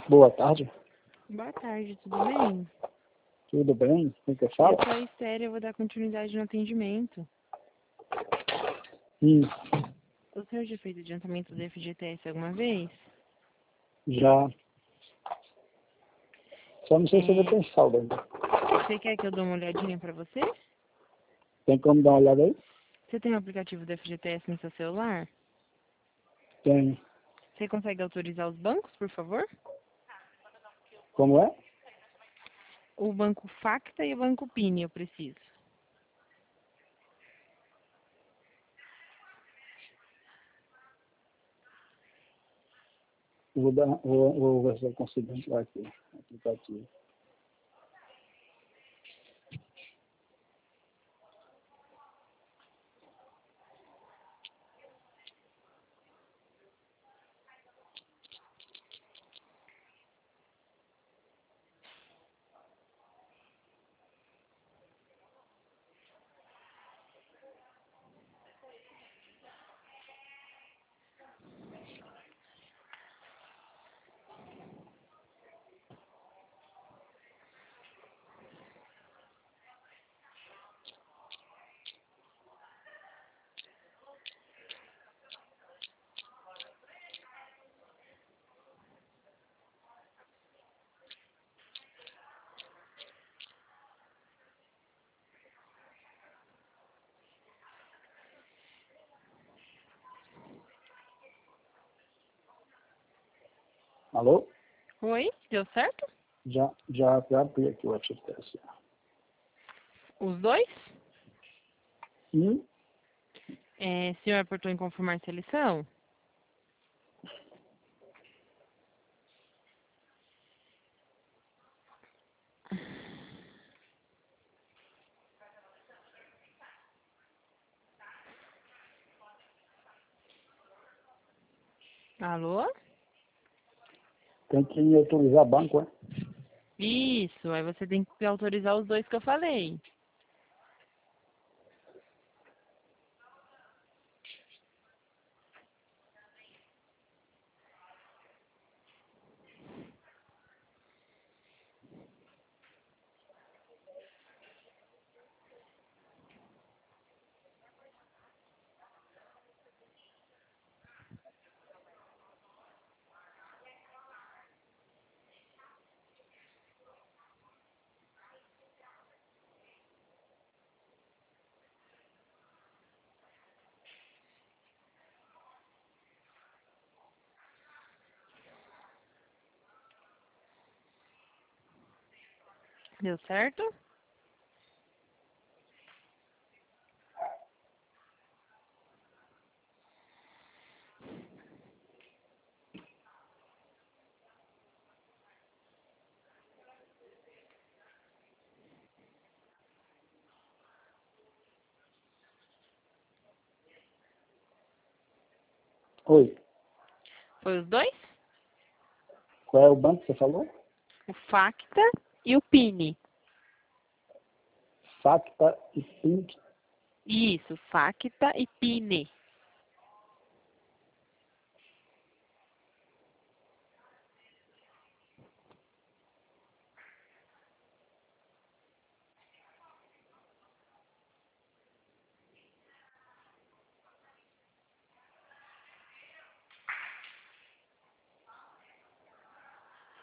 Boa tarde. Boa tarde, tudo bem? Tudo bem? Quem que Eu fala? sou a Esther, eu vou dar continuidade no atendimento. Hum, O senhor já fez adiantamento do FGTS alguma vez? já. Só não sei se ainda tem saldo ainda. Você quer que eu dê uma olhadinha pra você? Tem como dar uma olhada aí? Você tem o aplicativo do FGTS no seu celular? Tem. Você consegue autorizar os bancos, por favor? Como é? O banco Facta e o banco Pini, eu preciso. Vou ver se eu consigo entrar aqui. Aplicativo. Alô? Oi, deu certo? Já abri aqui o FGTS. Os dois? Hum? Senhor apertou em confirmar seleção? Alô? Tem que autorizar banco, é? Isso, aí você tem que autorizar os dois que eu falei. Deu certo? Oi. Foi os dois? Qual é o banco que você falou? O Facta e o Pini. Facta e Pink. Isso, Facta e Pini.